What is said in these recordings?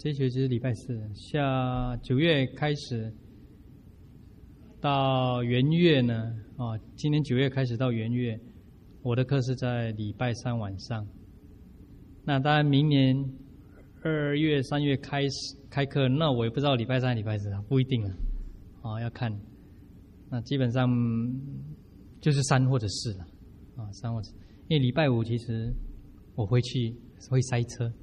这学期是礼拜四，下9月开始到元月呢，今年9月开始到元月，我的课是在礼拜3晚上。那当然明年2月、3月开课，那我也不知道礼拜3、礼拜4，不一定了，要看。那基本上就是3或者4了，3或者4，因为礼拜5其实我回去会塞车。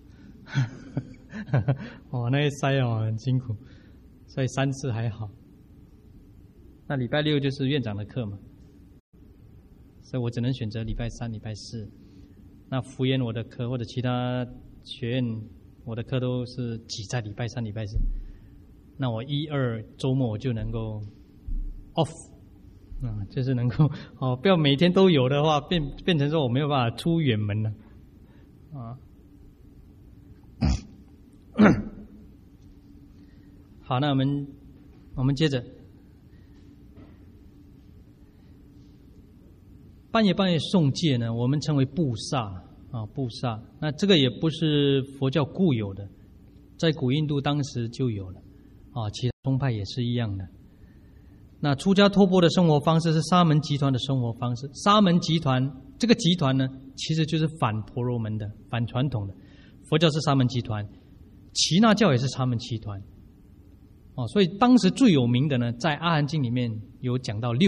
那些塞很辛苦，所以3次还好。那礼拜6就是院长的课嘛，所以我只能选择礼拜3、礼拜4。那福研我的课或者其他学院我的课都是挤在礼拜3、礼拜4。那我1、2周末我就能够 off， 就是能够不要每天都有的话，变成说我没有办法出远门了好，那我们接着半夜诵戒呢，我们称为布萨布萨。那这个也不是佛教固有的，在古印度当时就有了其他宗派也是一样的。那出家托钵的生活方式是沙门集团的生活方式。沙门集团这个集团呢，其实就是反婆罗门的、反传统的。佛教是沙门集团，耆那教也是沙门集团所以当时最有名的呢，在阿含经里面有讲到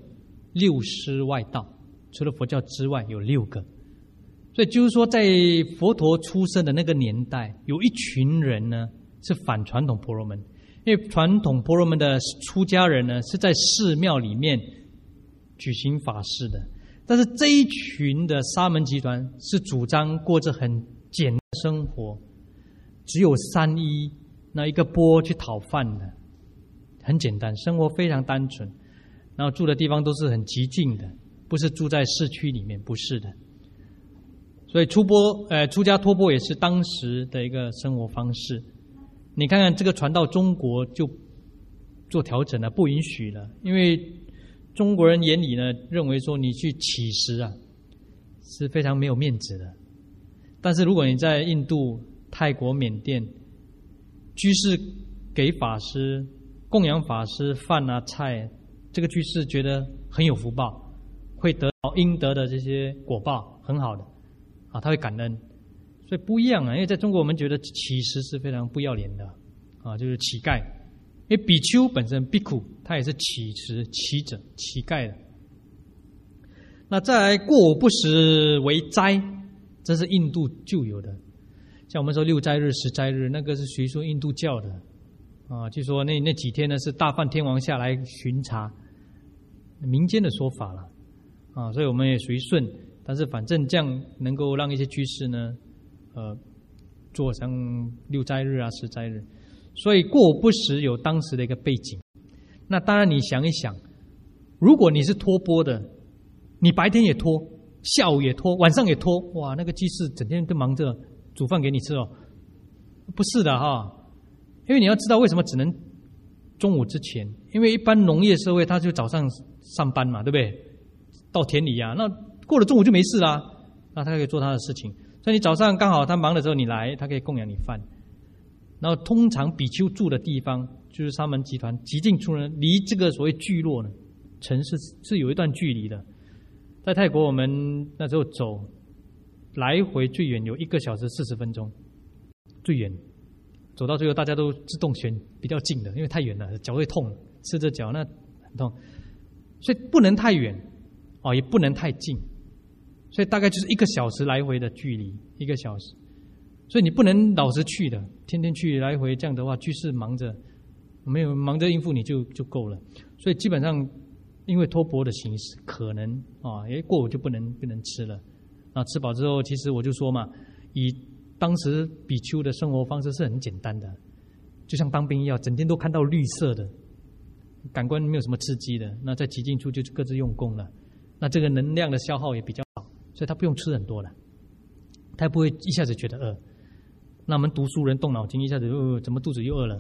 6师外道，除了佛教之外有6个。所以就是说，在佛陀出生的那个年代，有一群人呢是反传统婆罗门，因为传统婆罗门的出家人呢是在寺庙里面举行法事的，但是这一群的沙门集团是主张过着很简单的生活，只有3衣，那一个钵去讨饭的，很简单，生活非常单纯，然后住的地方都是很寂静的，不是住在市区里面，不是的。所以出家托钵也是当时的一个生活方式。你看看这个传到中国就做调整了，不允许了，因为中国人眼里呢认为说你去乞食是非常没有面子的。但是如果你在印度、泰国、缅甸，居士给法师供养法师饭菜，这个居士觉得很有福报，会得到应得的这些果报，很好的他会感恩。所以不一样因为在中国我们觉得乞食是非常不要脸的就是乞丐。因为比丘本身比库他也是乞食、乞者、乞丐的。那再来过午不食为斋，这是印度就有的。像我们说6斋日、10斋日，那个是属于说印度教的据说那几天呢是大梵天王下来巡查，民间的说法了所以我们也属于顺，但是反正这样能够让一些居士呢做像6斋日10斋日，所以过午不食有当时的一个背景。那当然你想一想，如果你是托钵的，你白天也托，下午也托，晚上也托，哇，那个居士整天都忙着煮饭给你吃不是的因为你要知道为什么只能中午之前，因为一般农业社会他就早上上班嘛，对不对？到田里那过了中午就没事啦，那他可以做他的事情。所以你早上刚好他忙的时候你来，他可以供养你饭。然后通常比丘住的地方就是沙门集团极近处呢，离这个所谓聚落呢城市是有一段距离的。在泰国我们那时候走来回最远有1个小时40分钟，最远走到最后大家都自动选比较近的，因为太远了脚会痛，吃着脚那很痛，所以不能太远也不能太近，所以大概就是1个小时来回的距离，1个小时。所以你不能老是去的，天天去来回，这样的话居士忙着没有忙着应付你就够了。所以基本上因为托钵的形式可能过午就不能吃了。吃饱之后，其实我就说嘛，以当时比丘的生活方式是很简单的，就像当兵一样，整天都看到绿色的，感官没有什么刺激的。那在极静处就各自用功了，那这个能量的消耗也比较少，所以他不用吃很多了，他也不会一下子觉得饿。那我们读书人动脑筋，一下子怎么肚子又饿了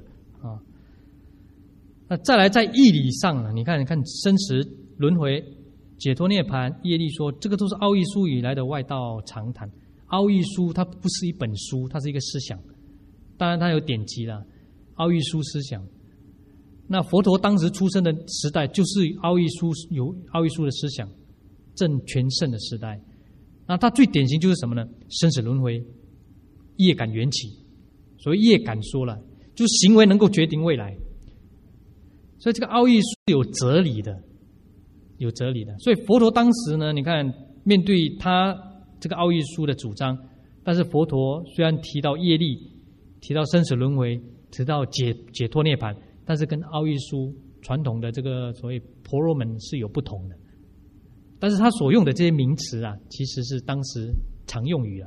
那再来在义理上你看生死轮回、解脱涅槃、业力说，这个都是奥义书以来的外道常谈。奥义书它不是一本书，它是一个思想， 当然它有典籍啦，奥义书思想。那佛陀当时出生的时代，就是有奥义书的思想正全盛的时代。那它最典型就是什么呢？生死轮回、业感缘起。所谓业感说了，就是行为能够决定未来。所以这个奥义书有哲理的，有哲理的。所以佛陀当时呢，你看面对他这个奥义书的主张，但是佛陀虽然提到业力，提到生死轮回，提到解脱涅槃，但是跟奥义书传统的这个所谓婆罗门是有不同的。但是他所用的这些名词啊，其实是当时常用语啊。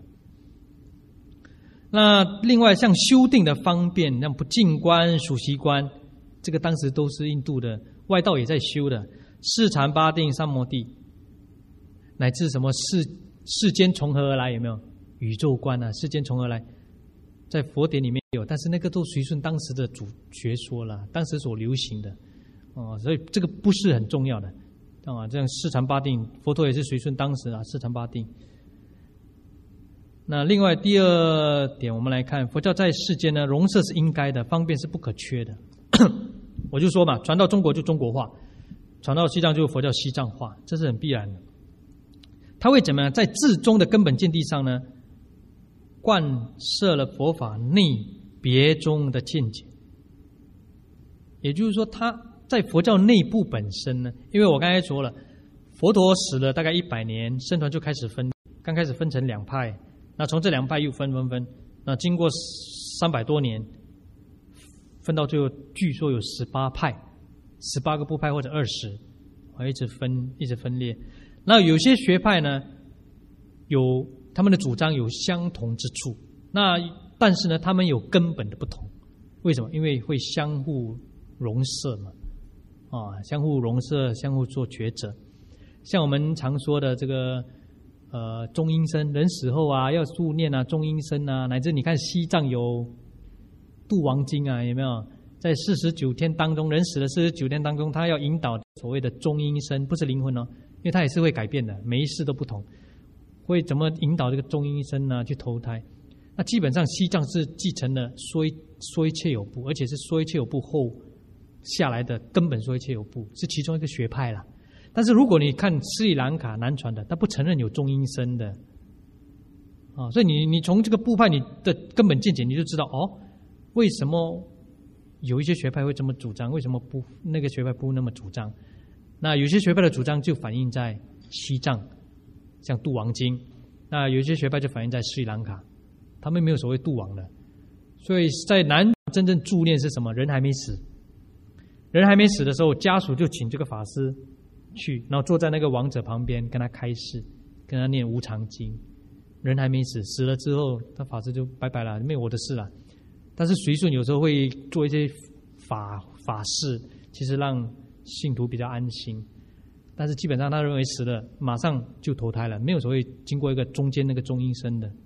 那另外像修定的方便，像不净观、数息观，这个当时都是印度的外道也在修的。四禅八定、三摩地，乃至什么世间从何而来，有没有？宇宙观啊，世间从何而来，在佛典里面有，但是那个都随顺当时的主学说了，当时所流行的所以这个不是很重要的这样四禅八定，佛陀也是随顺当时四禅八定。那另外第二点，我们来看佛教在世间呢，容摄是应该的，方便是不可缺的。我就说嘛，传到中国就中国化，传到西藏就佛教西藏化，这是很必然的。它会怎么样？在至中的根本见地上呢，贯摄了佛法内别中的见解。也就是说，它在佛教内部本身呢，因为我刚才说了，佛陀死了大概100年，僧团就开始分，刚开始分成2派，那从这2派又分，那经过300多年，分到最后，据说有18派，18个部派或者20，一直分裂。那有些学派呢，有他们的主张有相同之处，但是呢，他们有根本的不同。为什么？因为会相互容摄嘛，相互容摄，相互做抉择。像我们常说的这个中阴身，人死后要助念中阴身乃至你看西藏有度亡经有没有？在49天当中，人死了49天当中，他要引导所谓的中阴身，不是灵魂因为他也是会改变的，每一世都不同，会怎么引导这个中阴身去投胎？那基本上西藏是继承了说一切有部，而且是说一切有部后下来的根本说一切有部，是其中一个学派啦。但是如果你看斯里兰卡南传的，他不承认有中阴身的所以你从这个部派你的根本见解，你就知道为什么有一些学派会这么主张，为什么那个学派不那么主张？那有些学派的主张就反映在西藏，像度亡经；那有些学派就反映在斯里兰卡，他们没有所谓度亡的。所以在南真正助念是什么？人还没死，人还没死的时候，家属就请这个法师去，然后坐在那个亡者旁边，跟他开示，跟他念无常经。人还没死，死了之后，他法师就拜拜了，没有我的事了。但是随顺有时候会做一些法事，其实让信徒比较安心。但是基本上他认为死了马上就投胎了，没有所谓经过一个中间那个中阴身的。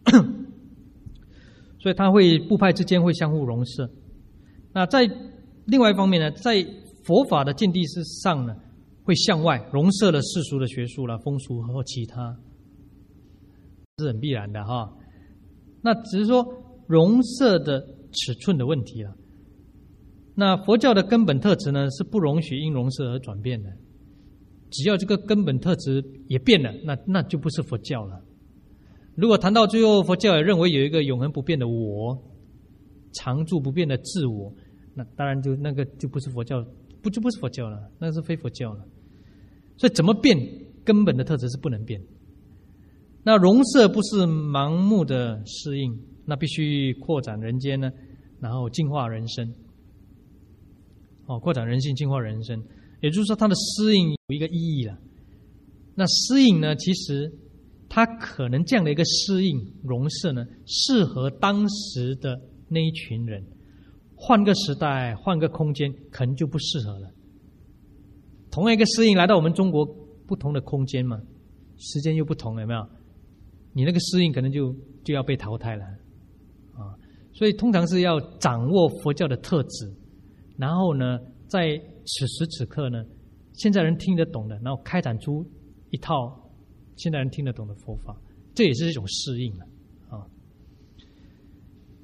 所以他会部派之间会相互容摄。那在另外一方面呢，在佛法的见地之上呢，会向外容摄了世俗的学术啦、风俗和其他，是很必然的那只是说容摄的尺寸的问题了。那佛教的根本特质呢，是不容许因容摄而转变的。只要这个根本特质也变了，那就不是佛教了。如果谈到最后，佛教也认为有一个永恒不变的我，常住不变的自我，那当然那个就不是佛教，就不是佛教了，那是非佛教了。所以怎么变，根本的特质是不能变。那容摄不是盲目的适应，那必须扩展人间呢，然后净化人生。扩展人性，净化人生，也就是说，它的适应有一个意义了。那适应呢，其实它可能这样的一个适应容摄呢，适合当时的那一群人，换个时代，换个空间，可能就不适合了。同样一个适应来到我们中国，不同的空间嘛，时间又不同，有没有？你那个适应可能就要被淘汰了所以通常是要掌握佛教的特质。然后呢，在此时此刻呢，现在人听得懂的，然后开展出一套现在人听得懂的佛法，这也是一种适应了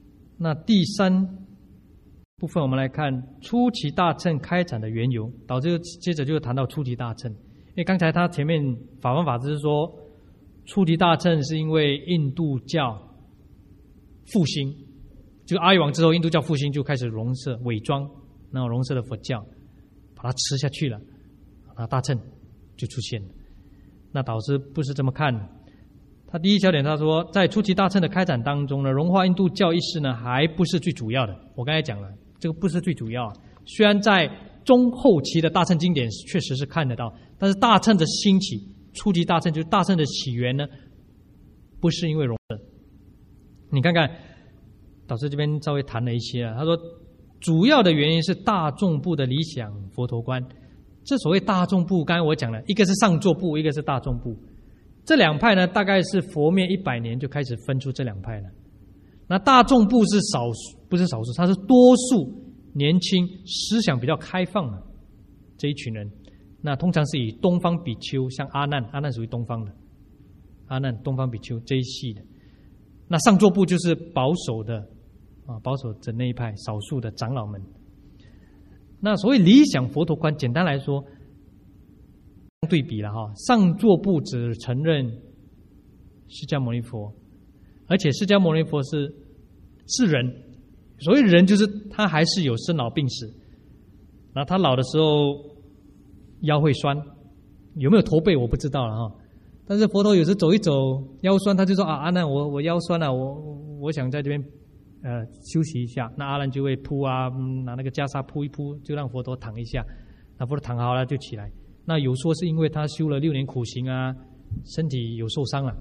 那第3部分我们来看初期大乘开展的缘由，导致接着就谈到初级大乘。因为刚才他前面法王法师说，初级大乘是因为印度教复兴，就阿育王之后，印度教复兴就开始容色伪装，然后容色的佛教，把它吃下去了，那大乘就出现了。那导师不是这么看的。他第一小点他说，在初期大乘的开展当中呢，融化印度教一事呢，还不是最主要的。我刚才讲了，这个不是最主要。虽然在中后期的大乘经典确实是看得到，但是大乘的兴起，初级大乘就是大乘的起源呢，不是因为融色。你看看，导师这边稍微谈了一些啊，他说主要的原因是大众部的理想佛陀观。这所谓大众部，刚才我讲了，一个是上座部，一个是大众部。这两派呢，大概是佛灭100年就开始分出这两派了。那大众部是少数，不是少数，它是多数年轻、思想比较开放的这一群人。那通常是以东方比丘，像阿难属于东方的，阿难东方比丘这一系的。那上座部就是保守的保守的那一派，少数的长老们。那所谓理想佛陀观，简单来说，对比了上座部只承认释迦牟尼佛，而且释迦牟尼佛是人，所谓人就是他还是有生老病死，然后他老的时候腰会酸，有没有驼背我不知道了但是佛陀有时走一走腰酸，他就说阿难我腰酸了，我想在这边休息一下。那阿难就会铺拿那个袈裟铺一铺，就让佛陀躺一下，那佛陀躺好了就起来。那有说是因为他修了6年苦行身体有受伤了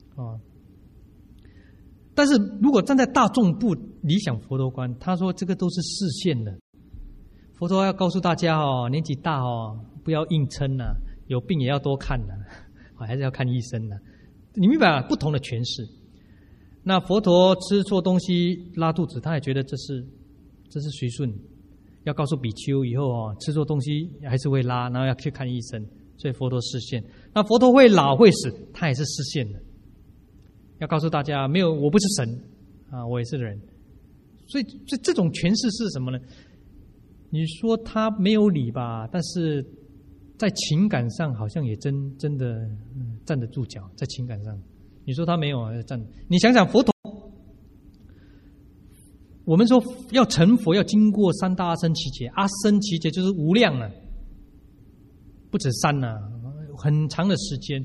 但是如果站在大众部理想佛陀观，他说这个都是视线的。佛陀要告诉大家年纪大不要硬撑有病也要多看还是要看医生你明白吗？不同的诠释。那佛陀吃错东西拉肚子，他也觉得这是随顺，要告诉比丘以后吃错东西还是会拉，然后要去看医生，所以佛陀示现。那佛陀会老会死，他也是示现的，要告诉大家没有，我不是神我也是人。所以这种诠释是什么呢？你说他没有理吧，但是在情感上好像也真的站得住脚，在情感上。你说他没有站，你想想佛陀，我们说要成佛要经过3大阿僧祇劫，阿僧祇劫就是无量不止3很长的时间。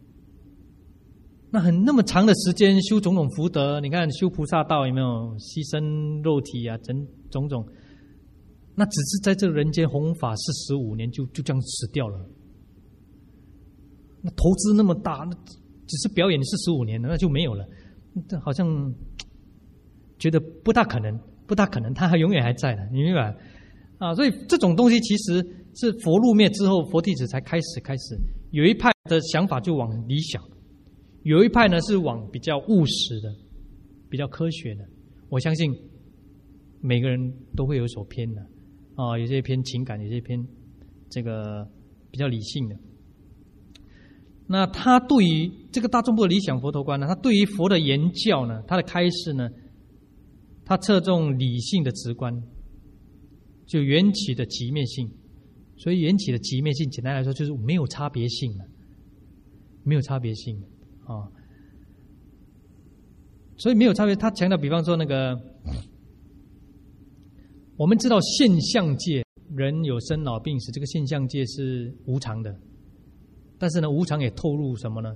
那么长的时间修种种福德，你看修菩萨道有没有牺牲肉体种种，那只是在这人间弘法45年就这样死掉了。那投资那么大，那只是表演45年那就没有了，好像觉得不大可能，他永远还在的，你明白所以这种东西其实是佛入灭之后，佛弟子才开始有一派的想法就往理想，有一派呢是往比较务实的，比较科学的。我相信每个人都会有所偏的有些偏情感，有些偏这个比较理性的。那他对于这个大众部的理想佛陀观呢，他对于佛的言教呢，他的开示呢，他侧重理性的直观，就缘起的极灭性。所以缘起的极灭性，简单来说就是没有差别性的，没有差别性的所以没有差别。他强调，比方说那个，我们知道现象界人有生老病死，这个现象界是无常的。但是呢，无常也透露什么呢？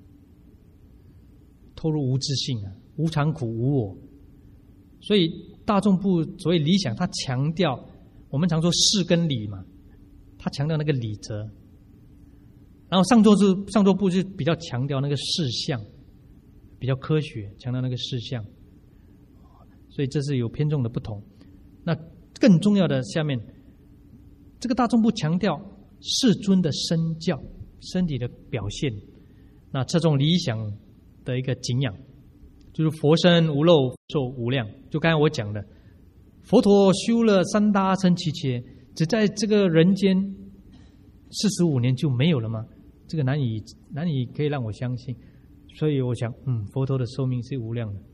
透露无自性无常苦无我。所以大众部所谓理想，他强调，我们常说事跟理嘛，他强调那个理则。然后上座部就比较强调那个事项，比较科学，强调那个事项。所以这是有偏重的不同。那更重要的下面，这个大众部强调世尊的身教。身体的表现，那侧重理想的一个景仰，就是佛身无漏寿无量。就刚才我讲的，佛陀修了3大阿僧祇劫，只在这个人间45年就没有了吗？这个难以可以让我相信。所以我想佛陀的寿命是无量的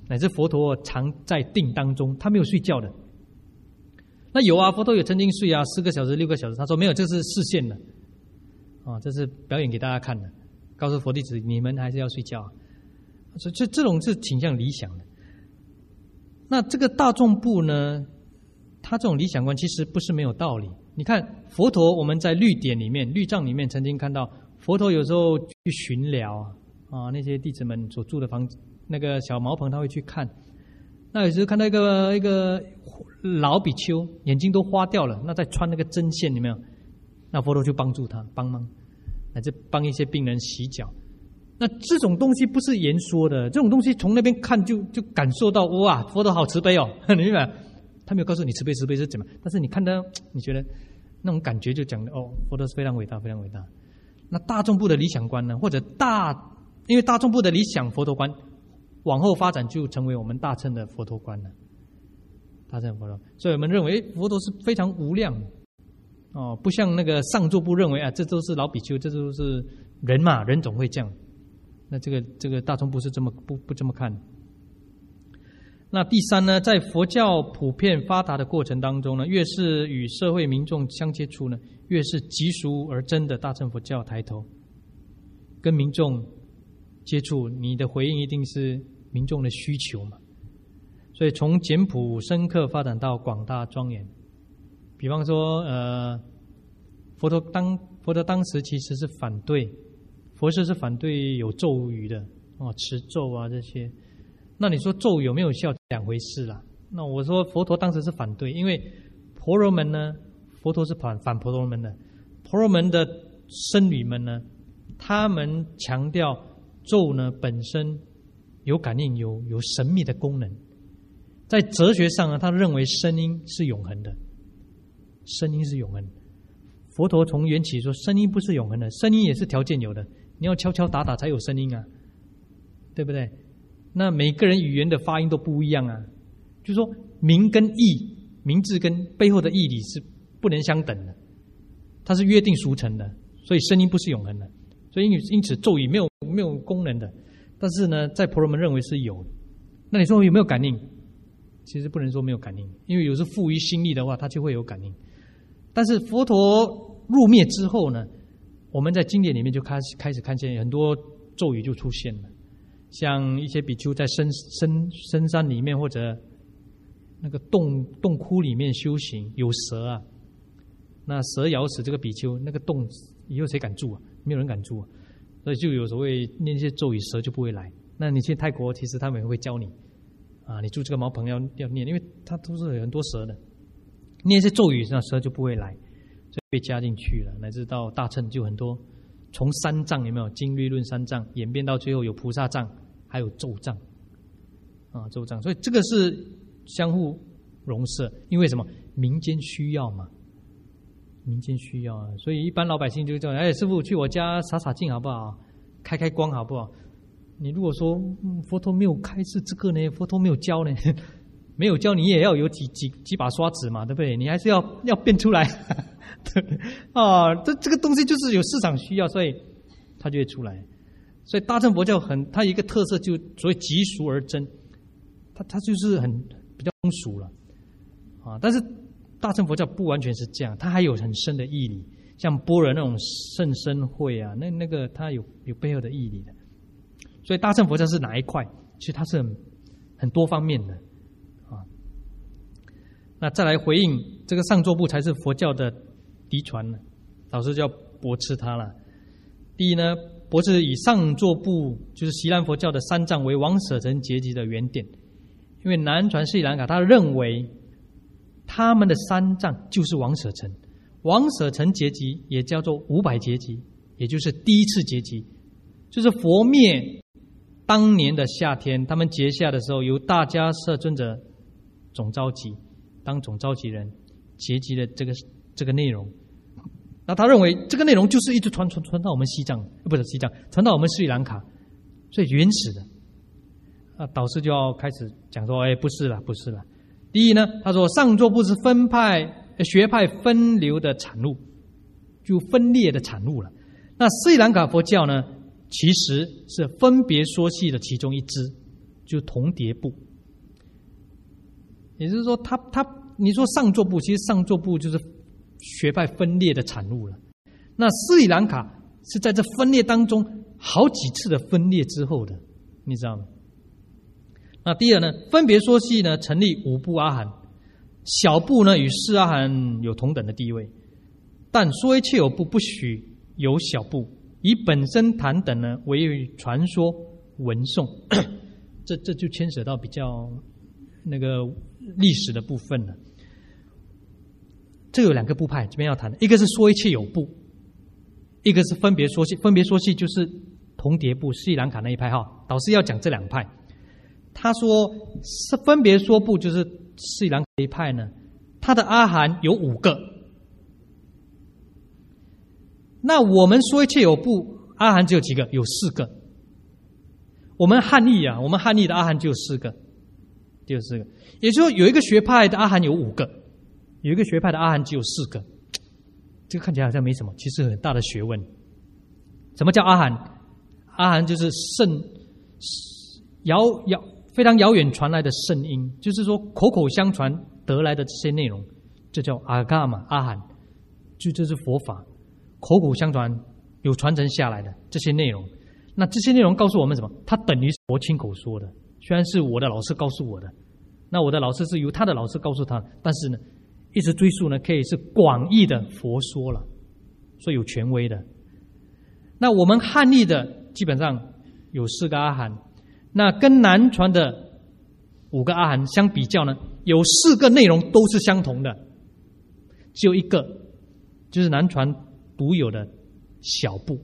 乃至佛陀常在定当中，他没有睡觉的。那有啊，佛陀有曾经睡啊，4个小时、6个小时。他说没有，这是示现的，这是表演给大家看的，告诉佛弟子你们还是要睡觉。所以这种是倾向理想的。那这个大众部呢，他这种理想观其实不是没有道理。你看佛陀，我们在律典里面、律藏里面曾经看到，佛陀有时候去巡寮那些弟子们所住的房子，那个小茅棚他会去看。那有时候看到一个老比丘，眼睛都花掉了，那在穿那个针线，有没有？那佛陀就帮助他，帮忙，乃至帮一些病人洗脚。那这种东西不是言说的，这种东西从那边看就感受到，哇，佛陀好慈悲哦，你明白？他没有告诉你慈悲是怎么，但是你看到，你觉得那种感觉就讲的佛陀是非常伟大，非常伟大。那大众部的理想观呢，或者因为大众部的理想佛陀观，往后发展就成为我们大乘的佛陀观了。大乘佛陀，所以我们认为佛陀是非常无量不像那个上座部认为这都是老比丘，这都是人嘛，人总会这样。那这个大众部是这么不这么看。那第三呢，在佛教普遍发达的过程当中呢，越是与社会民众相接触呢，越是极俗而真的大乘佛教抬头。跟民众接触，你的回应一定是民众的需求嘛。所以从简朴深刻发展到广大庄严。比方说佛陀当时其实是反对，佛事是反对有咒语的持咒这些。那你说咒有没有效，两回事啦。那我说佛陀当时是反对，因为婆罗门呢，佛陀是反婆罗门的。婆罗门的僧侣们呢，他们强调咒呢本身有感应，有神秘的功能。在哲学上呢，他认为声音是永恒的，声音是永恒的。佛陀从缘起说，声音不是永恒的，声音也是条件有的，你要敲敲打打才有声音啊，对不对？那每个人语言的发音都不一样啊，就是说名跟义，名字跟背后的义理是不能相等的，它是约定俗成的，所以声音不是永恒的，所以因此咒语没有功能的。但是呢，在婆罗门认为是有的。那你说有没有感应？其实不能说没有感应，因为有时赋予心力的话，它就会有感应。但是佛陀入灭之后呢，我们在经典里面就开始看见很多咒语就出现了，像一些比丘在深山里面或者那个洞窟里面修行，有蛇那蛇咬死这个比丘，那个洞以后谁敢住没有人敢住所以就有所谓念一些咒语，蛇就不会来。那你去泰国，其实他们也会教你你住这个茅棚要念，因为它都是有很多蛇的，念一些咒语，那蛇就不会来，所以被加进去了。乃至到大乘就很多，从三藏有没有经律论三藏，演变到最后有菩萨藏，还有咒藏咒藏。所以这个是相互融摄，因为什么？民间需要嘛，民间需要所以一般老百姓就叫师父去我家洒净好不好？开光好不好？你如果说佛陀没有开示这个呢，佛陀没有教呢，没有教你也要有几把刷子嘛，对不对？你还是要变出来这个东西就是有市场需要，所以它就会出来。所以大乘佛教它有一个特色，就所谓极俗而真，它就是比较通俗了但是大乘佛教不完全是这样，它还有很深的义理，像般若那种甚深慧那个它有背后的义理的。所以大乘佛教是哪一块？其实它是很多方面的那再来回应这个上座部才是佛教的嫡传呢，老师就要驳斥他了。第一呢，驳斥以上座部就是锡兰佛教的三藏为王舍城结集的原点，因为南传斯里兰卡他认为他们的三藏就是王舍城，王舍城结集也叫做500结集，也就是第一次结集，就是佛灭当年的夏天，他们结下的时候，由大迦摄尊者总召集，当总召集人结集的这个内容。那他认为这个内容就是一直传到我们西藏，不是西藏，传到我们斯里兰卡，最原始的。导师就要开始讲说，不是了。第一呢，他说上座部是学派分流的产物，就分裂的产物了。那斯里兰卡佛教呢，其实是分别说系的其中一支， 就同叠部。也就是说，你说上座部，其实上座部就是学派分裂的产物了。那斯里兰卡是在这分裂当中好几次的分裂之后的，你知道吗？那第二呢，分别说系呢成立5部阿含，小部呢与四阿含有同等的地位，但说一切有部不许有小部，以本身坛等呢为传说文颂。这就牵扯到比较那个历史的部分了。这有2个部派，这边要谈的，一个是说一切有部，一个是分别说系。分别说系就是同叠部斯里兰卡那一派哈。导师要讲这2派。他说是分别说部就是斯里兰卡这一派呢，他的阿含有5个。那我们说一切有部阿含只有几个？有4个。我们汉译的阿含只有4个，也就是说有一个学派的阿含有5个，有一个学派的阿含只有4个。这个看起来好像没什么，其实很大的学问。什么叫阿含？阿含就是非常遥远传来的圣音，就是说口口相传得来的这些内容，这叫阿伽玛阿含，就这是佛法口口相传有传承下来的这些内容。那这些内容告诉我们什么？它等于佛亲口说的，虽然是我的老师告诉我的，那我的老师是由他的老师告诉他，但是呢，一直追溯呢，可以是广义的佛说了，所以有权威的。那我们汉译的基本上有4个阿含，那跟南传的5个阿含相比较呢，有4个内容都是相同的，只有1个就是南传独有的小部。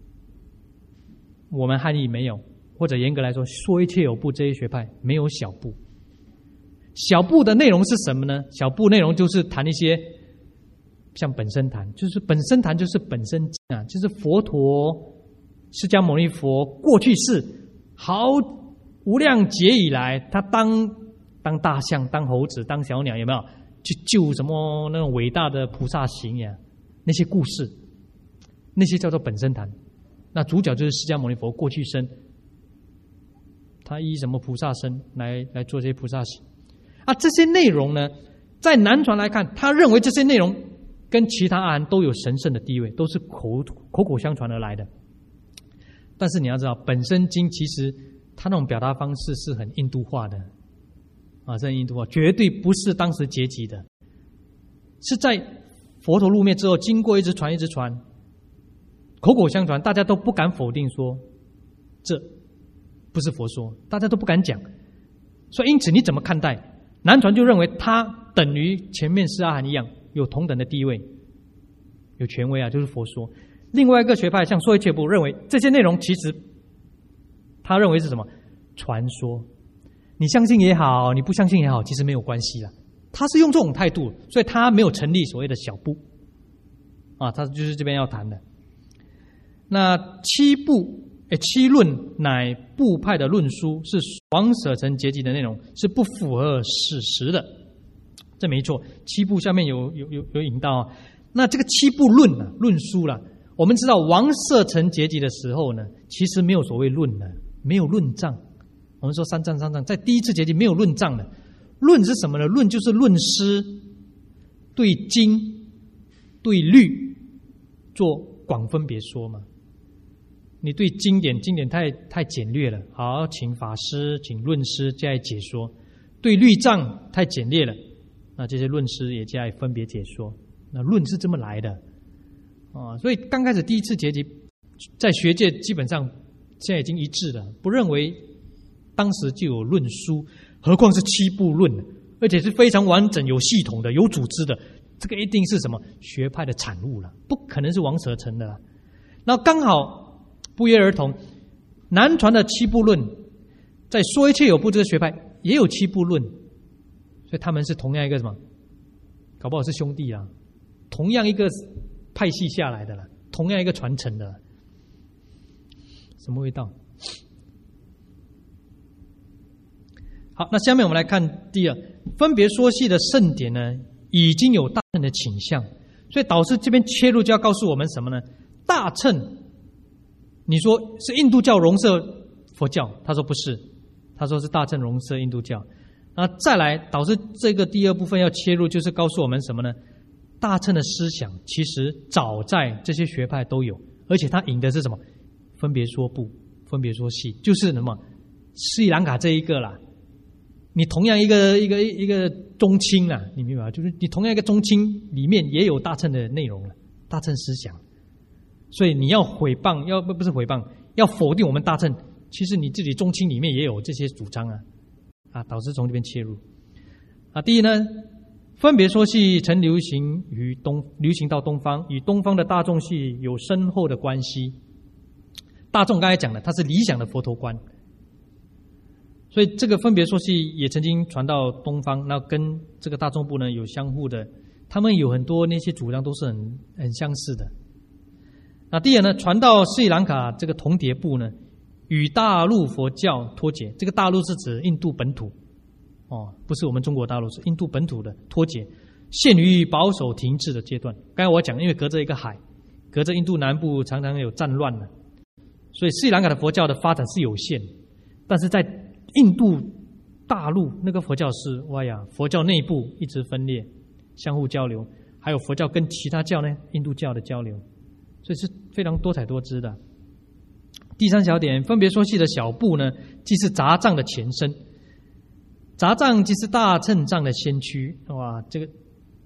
我们汉译没有，或者严格来说，说一切有部这一学派没有小部。小部的内容是什么呢？小部内容就是谈一些像本身谈，就是本身谈就是本身啊，就是佛陀释迦牟尼佛过去世好无量劫以来，他当大象、当猴子、当小鸟，有没有去救什么那种伟大的菩萨行呀？那些故事，那些叫做本身谈。那主角就是释迦牟尼佛过去生，他依什么菩萨身来做这些菩萨行啊？这些内容呢，在南传来看，他认为这些内容跟其他阿含都有神圣的地位，都是口口相传而来的。但是你要知道，本身经其实它那种表达方式是很印度化的啊，是很印度化，绝对不是当时结集的，是在佛陀入灭之后，经过一直传，口口相传，大家都不敢否定说这不是佛说，大家都不敢讲。所以因此你怎么看待？南传就认为它等于前面4阿含一样，有同等的地位，有权威啊，就是佛说。另外一个学派像说一切部认为这些内容其实他认为是什么？传说。你相信也好，你不相信也好，其实没有关系啦。他是用这种态度，所以他没有成立所谓的小部啊，他就是这边要谈的。那七论乃部派的论书，是王舍城结集的内容，是不符合史实的，这没错。7部下面有引到啊。那这个7部论啊，论书啦，我们知道王舍城结集的时候呢，其实没有所谓论的，没有论藏。我们说三藏，在第一次结集没有论藏的。论是什么呢？论就是论诗，对经、对律做广分别说嘛。你对经典太简略了，好，请法师请论师加以解说；对律藏太简略了，那这些论师也加以分别解说。那论是这么来的啊，所以刚开始第一次结集，在学界基本上现在已经一致了，不认为当时就有论书，何况是7部论，而且是非常完整、有系统的、有组织的，这个一定是什么学派的产物了，不可能是王舍城的了。那刚好不约而同，南传的7部论，在说一切有部这个学派也有7部论，所以他们是同样一个什么？搞不好是兄弟啊，同样一个派系下来的了，同样一个传承的了。什么味道？好，那下面我们来看第2，分别说系的圣典呢，已经有大乘的倾向，所以导师这边切入就要告诉我们什么呢？大乘，你说是印度教融摄佛教，他说不是， 他说是大乘容摄印度教。那再来导致这个第二部分要切入，就是告诉我们什么呢？大乘的思想其实早在这些学派都有，而且他引的是什么？分别说部、分别说系，就是什么斯里兰卡这一个啦。你同样一个中青啦，你明白吗？就是你同样一个中青里面也有大乘的内容了，大乘思想。所以你要毁谤，不是毁谤，要否定我们大乘，其实你自己中青里面也有这些主张啊，导致从这边切入啊。第一呢，分别说系曾流行到东方，与东方的大众系有深厚的关系。大众刚才讲的，它是理想的佛陀观，所以这个分别说系也曾经传到东方，那跟这个大众部呢有相互的，他们有很多那些主张都是很相似的。那第二呢，传到斯里兰卡这个同迭部呢，与大陆佛教脱节。这个大陆是指印度本土，不是我们中国大陆，是印度本土的脱节，陷于保守停滞的阶段。刚才我讲，因为隔着一个海，隔着印度南部常常有战乱了，所以斯里兰卡的佛教的发展是有限，但是在印度大陆那个佛教是佛教内部一直分裂，相互交流，还有佛教跟其他教呢，印度教的交流。所以是非常多彩多姿的。第三小点，分别说系的小部呢，既是杂藏的前身，杂藏即是大乘藏的先驱。这个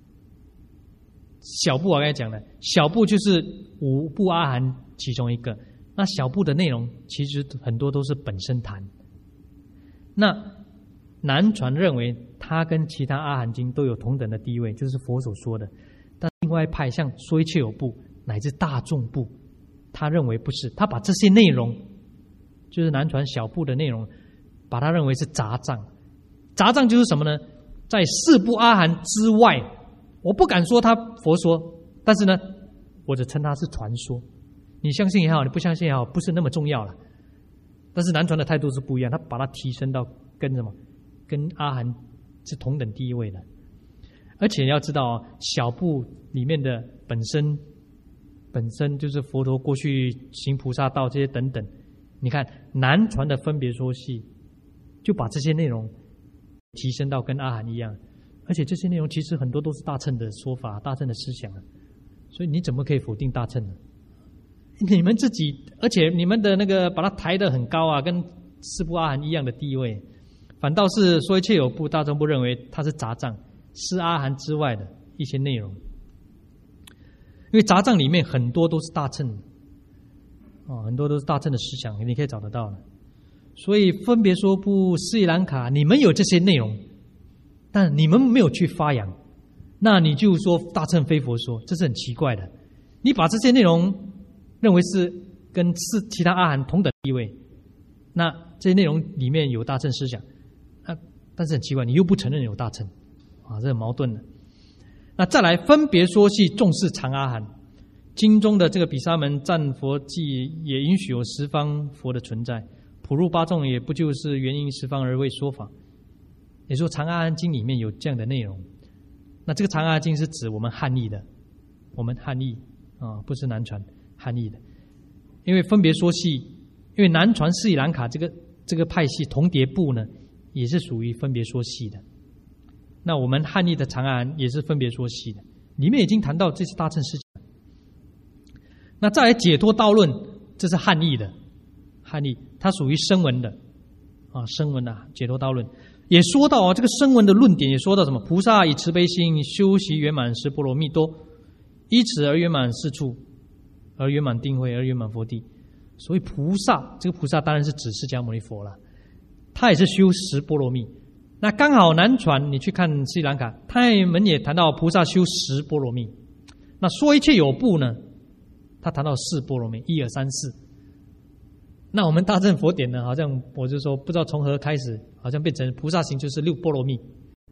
小部我刚才讲了，小部就是五部阿含其中一个。那小部的内容其实很多都是本身谈。那南传认为它跟其他阿含经都有同等的地位，就是佛所说的。但另外一派像说一切有部乃至大众部，他认为不是，他把这些内容，就是南传小部的内容，把它认为是杂藏。杂藏就是什么呢？在四部阿含之外，我不敢说他佛说，但是呢，我只称它是传说。你相信也好，你不相信也好，不是那么重要了。但是南传的态度是不一样，他把它提升到跟什么？跟阿含是同等地位的。而且要知道小部里面的本身就是佛陀过去行菩萨道这些等等。你看南传的分别说系，就把这些内容提升到跟阿含一样，而且这些内容其实很多都是大乘的说法、大乘的思想，所以你怎么可以否定大乘呢？你们自己，而且你们的那个把它抬得很高啊，跟四部阿含一样的地位，反倒是说一切有部大众不认为它是杂藏，是阿含之外的一些内容。因为杂藏里面很多都是大乘，很多都是大乘的思想，你可以找得到的。所以分别说部斯里兰卡，你们有这些内容，但你们没有去发扬，那你就说大乘非佛说，这是很奇怪的。你把这些内容认为是跟其他阿含同等地位，那这些内容里面有大乘思想，但是很奇怪，你又不承认有大乘，这很矛盾的。那再来分别说系重视常阿含，经中的这个比沙门赞佛记也允许有十方佛的存在，普入八众也不就是原因十方而为说法。也说常阿含经里面有这样的内容。那这个常阿含经是指我们汉译的，我们汉译不是南传汉译的。因为分别说系，因为南传斯里兰卡这个派系同迭部呢，也是属于分别说系的。那我们汉译的长阿含也是分别说系的，里面已经谈到这是大乘思想。那再来解脱道论，这是汉译的，汉译它属于声闻的声闻的解脱道论也说到这个声闻的论点也说到什么？菩萨以慈悲心修习圆满十波罗蜜多，依此而圆满四处，而圆满定慧，而圆满佛地。所以菩萨，这个菩萨当然是指释迦牟尼佛了，他也是修十波罗蜜。那刚好南传你去看斯里兰卡，他们也谈到菩萨修十波罗蜜。那说一切有部呢，他谈到四波罗蜜，1、2、3、4。那我们大乘佛典呢，好像我就说不知道从何开始，好像变成菩萨行就是6波罗蜜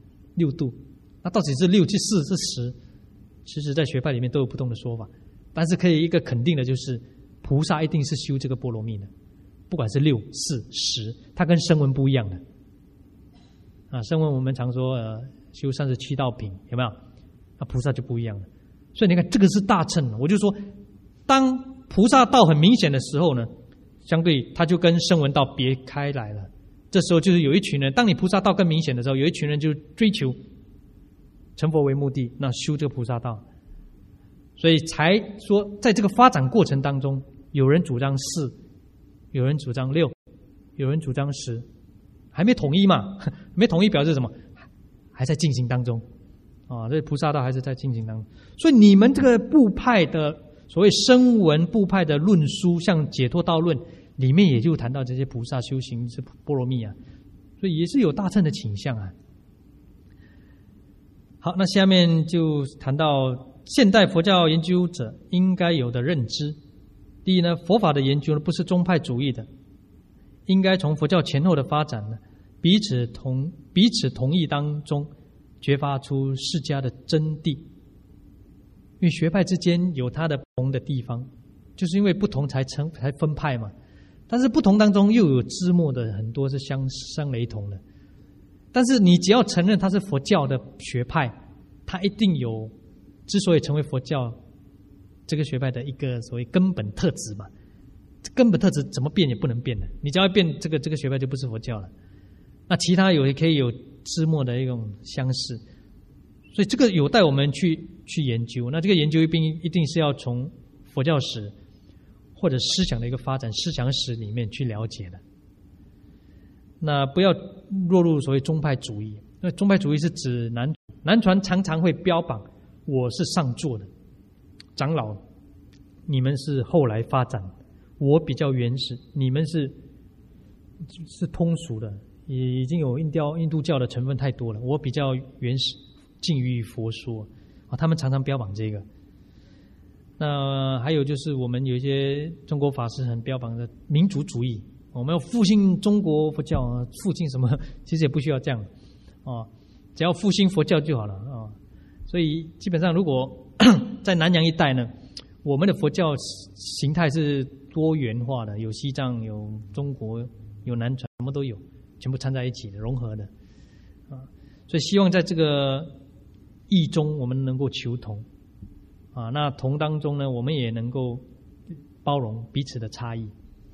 ，6度。那到底是6是4是10？其实在学派里面都有不同的说法，但是可以一个肯定的就是菩萨一定是修这个波罗蜜的，不管是6、4、10，它跟声闻不一样的。声闻我们常说修37道品，有没有？那菩萨就不一样了。所以你看这个是大乘。我就说当菩萨道很明显的时候呢，相对它就跟声闻道别开来了， 这时候就是有一群人，当你菩萨道更明显的时候，有一群人就追求成佛为目的，那修这个菩萨道。所以才说，在这个发展过程当中，有人主张4，有人主张6，有人主张10，还没统一嘛？没统一表示什么？还在进行当中啊！这菩萨道还是在进行当中。所以你们这个部派的所谓声闻部派的论书，像解脱道论里面也就谈到这些菩萨修行是波罗蜜啊，所以也是有大乘的倾向啊。好，那下面就谈到现代佛教研究者应该有的认知。第一呢，佛法的研究呢不是宗派主义的，应该从佛教前后的发展呢，彼此同意当中，觉发出释迦的真谛。因为学派之间有它的不同的地方，就是因为不同才分派嘛。但是不同当中又有枝末的很多是相雷同的。但是你只要承认它是佛教的学派，它一定有之所以成为佛教这个学派的一个所谓根本特质嘛。根本特质怎么变也不能变的，你只要变这个学派就不是佛教了。那其他也可以有枝末的一种相似，所以这个有待我们去研究。那这个研究一定是要从佛教史或者思想的一个发展思想史里面去了解的。那不要落入所谓宗派主义，因为宗派主义是指南传常常会标榜我是上座的长老，你们是后来发展，我比较原始，你们是通俗的，也已经有印度教的成分太多了，我比较原始，近于佛说啊，他们常常标榜这个。那还有就是我们有一些中国法师很标榜的民族主义，我们要复兴中国佛教啊，复兴什么？其实也不需要这样啊，只要复兴佛教就好了啊。所以基本上，如果在南洋一带呢，我们的佛教形态是多元化的，有西藏，有中国，有南传，什么都有，全部掺在一起的，融合的啊。所以希望在这个义中，我们能够求同啊。那同当中呢，我们也能够包容彼此的差异。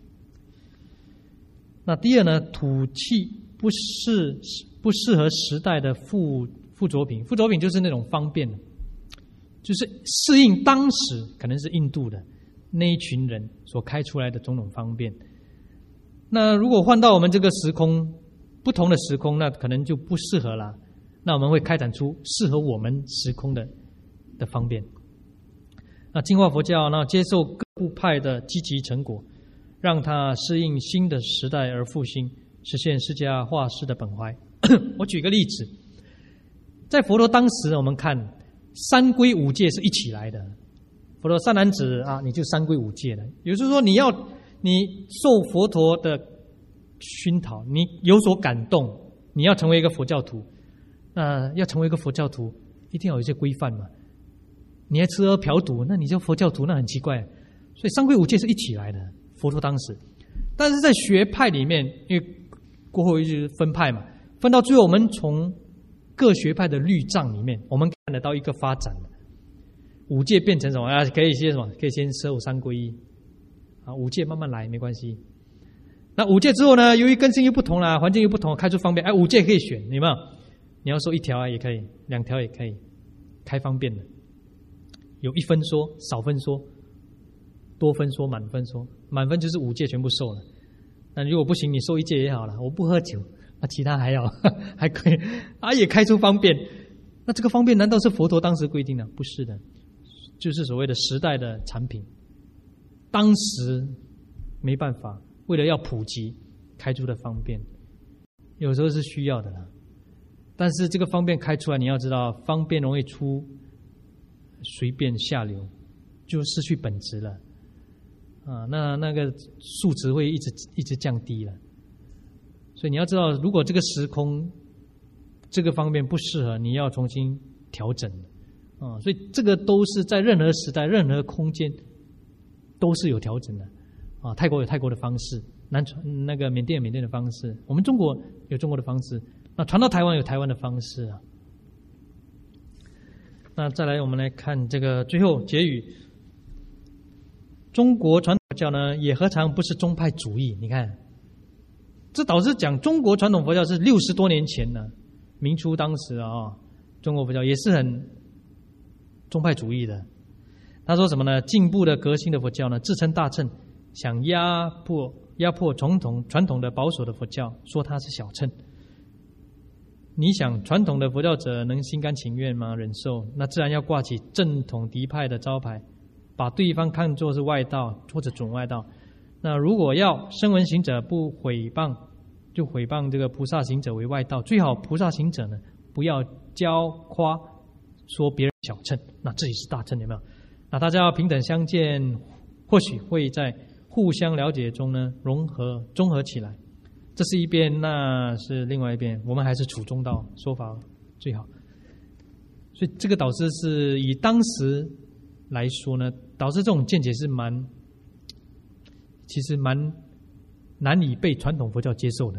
那第二呢，土器不适合时代的附着品，附着品就是那种方便的，就是适应当时可能是印度的那一群人所开出来的种种方便。那如果换到我们这个时空，不同的时空，那可能就不适合了。那我们会开展出适合我们时空的方便。那净化佛教，那接受各部派的积极成果，让它适应新的时代而复兴，实现释迦化世的本怀。我举个例子，在佛陀当时，我们看三皈五戒是一起来的。佛陀三男子啊，你就三皈五戒了。也就是说，你受佛陀的熏陶，你有所感动，你要成为一个佛教徒。那要成为一个佛教徒，一定要有一些规范嘛。你还吃喝嫖赌，那你就佛教徒，那很奇怪。所以三皈五戒是一起来的，佛陀当时。但是在学派里面，因为过后就是分派嘛，分到最后，我们从各学派的律藏里面，我们看得到一个发展。五戒变成什么啊？可以先什么？可以先受三皈依啊，五戒慢慢来没关系。那五戒之后呢，由于根性又不同啦，环境又不同，开出方便，哎，五戒可以选，有没有？你要受1条啊，也可以；2条也可以，开方便的。有1分说、少分说、多分说、满分说。满分就是5戒全部受了。那如果不行，你受1戒也好了。我不喝酒，那其他还可以啊，也开出方便。那这个方便难道是佛陀当时规定的？不是的，就是所谓的时代的产品。当时没办法，为了要普及开出的方便，有时候是需要的啦。但是这个方便开出来，你要知道，方便容易出随便下流，就失去本质了啊。那个数值会一直降低了。所以你要知道，如果这个时空这个方面不适合，你要重新调整啊。所以这个都是在任何时代、任何空间都是有调整的啊。泰国有泰国的方式，缅甸有缅甸的方式，我们中国有中国的方式。那传到台湾有台湾的方式啊。那再来，我们来看这个最后结语。中国传统教呢，也何尝不是宗派主义？你看， 这导师讲中国传统佛教是60多年前呢，明初当时中国佛教也是很宗派主义的。他说什么呢？进步的革新的佛教呢，自称大乘，想压迫传统的保守的佛教，说它是小乘。你想传统的佛教者能心甘情愿吗？忍受？那自然要挂起正统敌派的招牌，把对方看作是外道或者准外道。那如果要声闻行者不毁谤，就毁谤这个菩萨行者为外道。最好菩萨行者呢，不要骄夸说别人小乘，那自己是大乘，有没有？那大家要平等相见，或许会在互相了解中呢综合起来。这是一边，那是另外一边，我们还是处中道说法最好。所以这个导师是以当时来说呢，导师这种见解是其实蛮难以被传统佛教接受的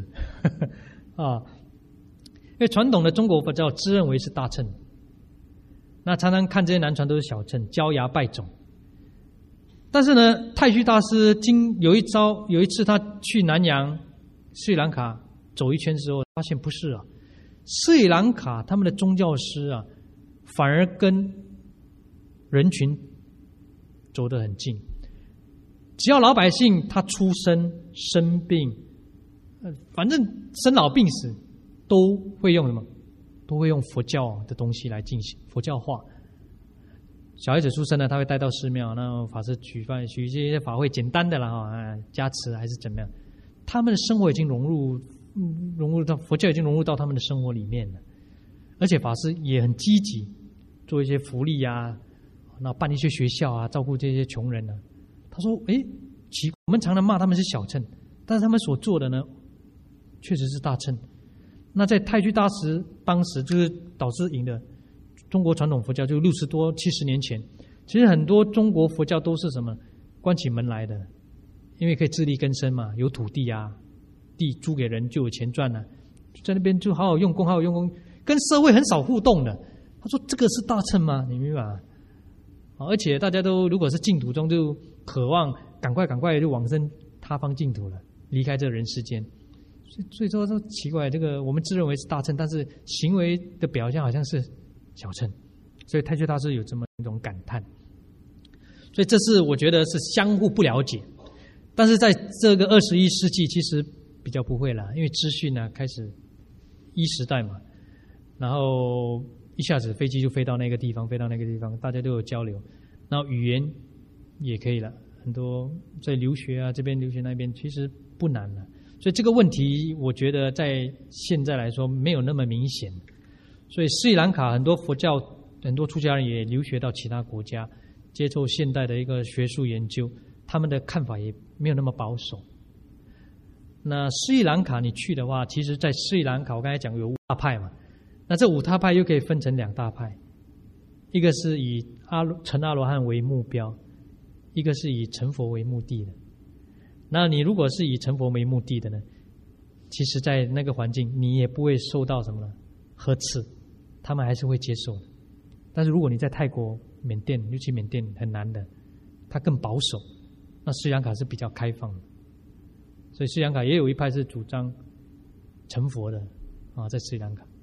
因为传统的中国佛教自认为是大乘，那常常看这些南传都是小乘，焦芽败种。但是呢，太虚大师有一次他去南洋斯里兰卡走一圈之后，发现不是啊，斯里兰卡他们的宗教师啊，反而跟人群走得很近。只要老百姓他出生生病，反正生老病死都会用什么？都会用佛教的东西来进行佛教化。小孩子出生呢，他会带到寺庙，那法师举一些法会，简单的啦加持还是怎么样？他们的生活已经融入到佛教，已经融入到他们的生活里面了。而且法师也很积极，做一些福利啊，那办一些学校啊，照顾这些穷人啊。他说：“我们常常骂他们是小乘，但是他们所做的呢，确实是大乘。”那在太虚大师当时就是导师引的中国传统佛教，就60多70年前，其实很多中国佛教都是什么关起门来的，因为可以自力更生嘛，有土地啊，地租给人就有钱赚了，在那边就好好用功，跟社会很少互动的。他说这个是大乘吗？你明白吗？而且大家都如果是净土中，就渴望赶快就往生他方净土了，离开这人世间。所以说奇怪，这个我们自认为是大乘，但是行为的表现好像是小乘，所以太虚大师有这么一种感叹。所以这是我觉得是相互不了解，但是在这个21世纪其实比较不会了，因为资讯呢开始时代嘛，然后一下子飞机就飞到那个地方，大家都有交流，然后语言也可以了，很多在留学啊，这边留学那边其实不难了。所以这个问题我觉得在现在来说没有那么明显。所以斯里兰卡很多佛教很多出家人也留学到其他国家，接受现代的一个学术研究，他们的看法也没有那么保守。那斯里兰卡你去的话，其实在斯里兰卡我刚才讲有5大派嘛，那这5大派又可以分成2大派，一个是以成阿罗汉为目标，一个是以成佛为目的的。那你如果是以成佛为目的的呢，其实在那个环境你也不会受到什么呢呵斥，他们还是会接受的。但是如果你在泰国、缅甸，尤其缅甸很难的，它更保守，那斯里兰卡是比较开放的。所以斯里兰卡也有一派是主张成佛的在斯里兰卡。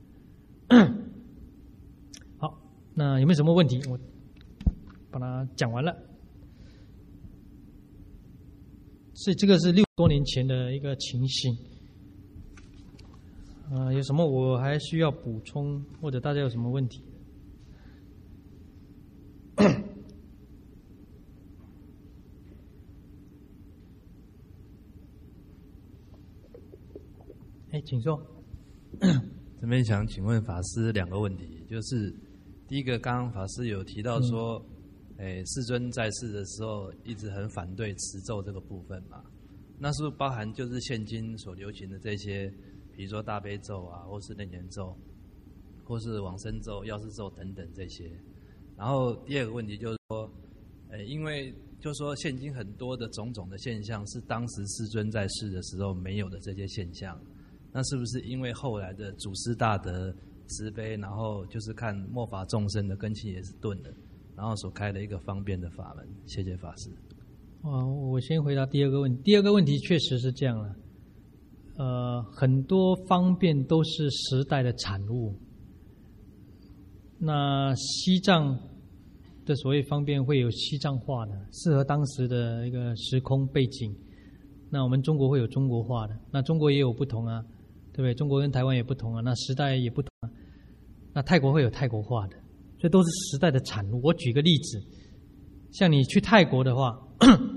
好，那有没有什么问题？我把它讲完了。所以这个是60多年前的一个情形。有什么我还需要补充，或者大家有什么问题？请说。 这边想请问法师2个问题，就是第一个，刚刚法师有提到说，世尊在世的时候一直很反对持咒这个部分嘛，那是不是包含就是现今所流行的这些，比如说大悲咒啊，或是楞严咒，或是往生咒、药师咒等等这些？然后第2个问题就是说，因为就是说现今很多的种种的现象是当时世尊在世的时候没有的这些现象，那是不是因为后来的祖师大德慈悲，然后就是看末法众生的根器也是钝的，然后所开的一个方便的法门？谢谢法师。 我先回答第2个问题。第2个问题确实是这样了。 很多方面都是时代的产物。那西藏的所谓方便会有西藏化的，适合当时的一个时空背景。那我们中国会有中国化的，那中国也有不同啊，对不对？中国跟台湾也不同啊，那时代也不同啊。那泰国会有泰国化的，所以都是时代的产物。我举个例子，像你去泰国的话，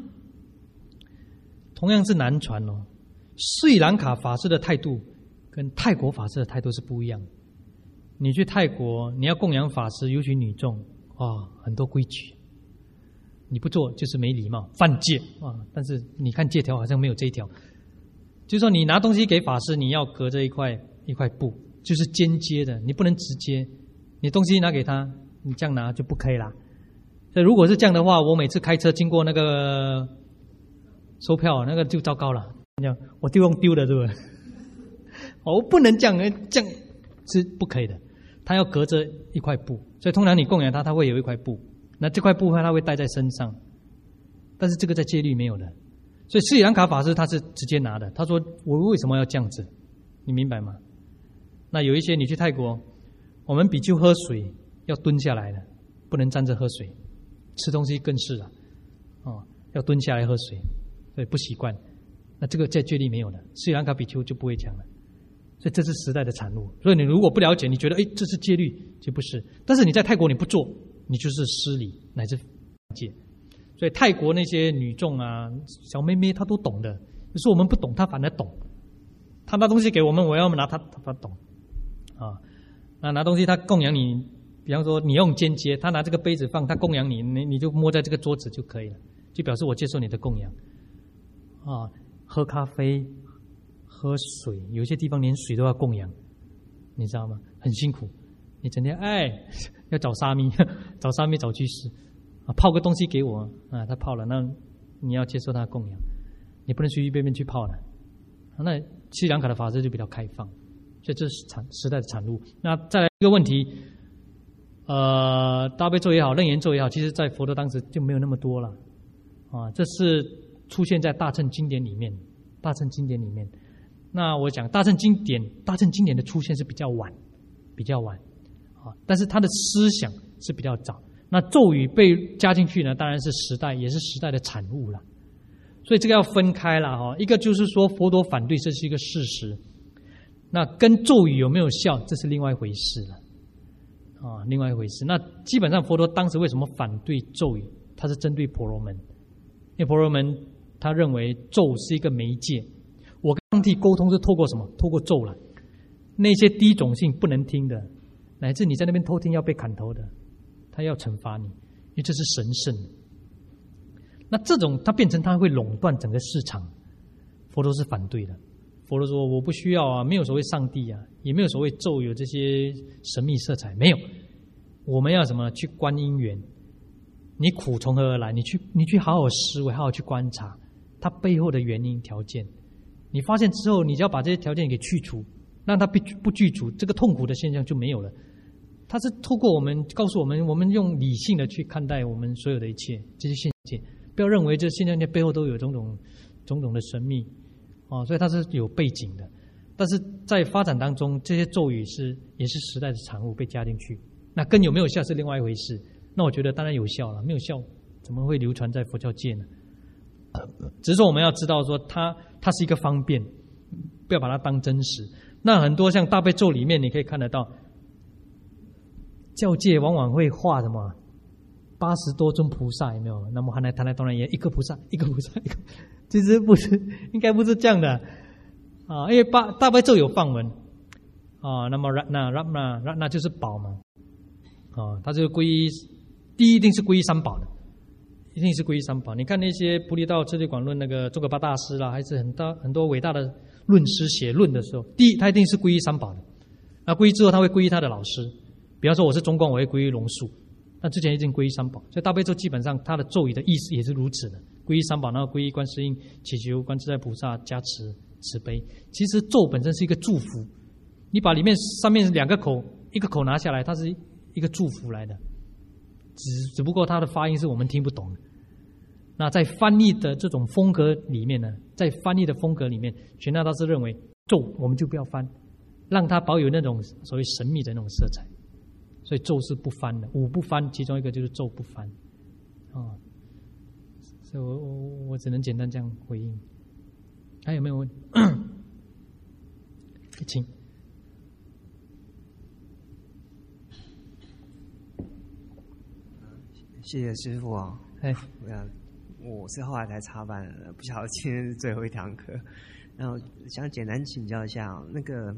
同样是南传哦，斯里兰卡法师的态度跟泰国法师的态度是不一样的。你去泰国，你要供养法师，尤其女众很多规矩，你不做就是没礼貌，犯戒啊。但是你看戒条好像没有这一条，就是说你拿东西给法师，你要隔着一块布，就是间接的，你不能直接。你东西拿给他，你这样拿就不可以啦。所以如果是这样的话，我每次开车经过那个收票那个就糟糕了，这样我用丢的，对不对？我不能这样是不可以的。他要隔着一块布，所以通常你供养他会有一块布，那这块布他会带在身上，但是这个在戒律没有的。所以斯里兰卡法师他是直接拿的，他说我为什么要这样子，你明白吗？那有一些你去泰国，我们比丘喝水要蹲下来的，不能站着喝水，吃东西更是要蹲下来喝水，所以不习惯。那这个在戒律没有的，斯里兰卡比丘就不会讲了。所以这是时代的产物。所以你如果不了解，你觉得这是戒律，就不是。但是你在泰国你不做，你就是失礼乃至戒。所以泰国那些女众啊、小妹妹她都懂的，就是我们不懂，她反而懂。她拿东西给我们，我要拿她懂啊。那拿东西她供养你，比方说你用间接，她拿这个杯子放，她供养你，你就摸在这个桌子就可以了，就表示我接受你的供养啊。喝咖啡。喝水，有些地方连水都要供养，你知道吗？很辛苦，你整天要找沙弥，找居士泡个东西给我他泡了，那你要接受他的供养，你不能随随便便去泡的。那斯里兰卡的法师就比较开放，所以这是时代的产物。那再来一个问题，大悲咒也好，楞严咒也好，其实在佛陀当时就没有那么多了这是出现在大乘经典里面，那我讲大乘经典的出现是比较晚但是它的思想是比较早。那咒语被加进去呢，当然是也是时代的产物了。所以这个要分开了一个就是说佛陀反对，这是一个事实。那跟咒语有没有效，这是另外一回事了另外一回事。那基本上佛陀当时为什么反对咒语？他是针对婆罗门，因为婆罗门他认为咒是一个媒介。我跟上帝沟通是透过什么？透过咒了。那些低种性不能听的，乃至你在那边偷听要被砍头的，他要惩罚你，因为这是神圣的。那这种他变成他会垄断整个市场，佛陀是反对的。佛陀说我不需要没有所谓上帝也没有所谓咒有这些神秘色彩，没有。我们要什么？去观因缘，你苦从何而来？你去好好思维，好好去观察它背后的原因条件。你发现之后，你只要把这些条件给去除，让它不具足，这个痛苦的现象就没有了。它是透过我们告诉我们用理性的去看待我们所有的一切这些现象，不要认为这现象背后都有种种的神秘所以它是有背景的。但是在发展当中，这些咒语也是时代的产物被加进去。那跟有没有效是另外一回事。那我觉得当然有效了，没有效怎么会流传在佛教界呢？只是说我们要知道说它是一个方便，不要把它当真实。那很多像大悲咒里面你可以看得到，教界往往会画什么80多尊菩萨，有没有？那么含来谈来当然也一个菩萨，其实不是，应该不是这样的因为大悲咒有梵文那么那就是宝嘛它就皈依，第一定是皈依三宝的，一定是皈依三宝。你看那些菩提道次第广论那个宗喀巴大师啦，还是很多伟大的论师写论的时候，第一他一定是皈依三宝的。那皈依之后他会皈依他的老师，比方说我是中观，我会皈依龙树，但之前一定皈依三宝。所以大悲咒基本上它的咒语的意思也是如此的，皈依三宝，然后皈依观世音，祈求观自在菩萨加持慈悲。其实咒本身是一个祝福，你把上面2个口，一个口拿下来，它是一个祝福来的，只不过它的发音是我们听不懂的那在翻译的这种风格里面呢，在翻译的风格里面，玄奘大师认为咒我们就不要翻，让它保有那种所谓神秘的那种色彩。所以咒是不翻的，五不翻，其中一个就是咒不翻。所以我只能简单这样回应。还有没有问？请。 谢谢师父啊！我是后来才插班的，不晓得今天是最后一堂课。然后想简单请教一下，那个，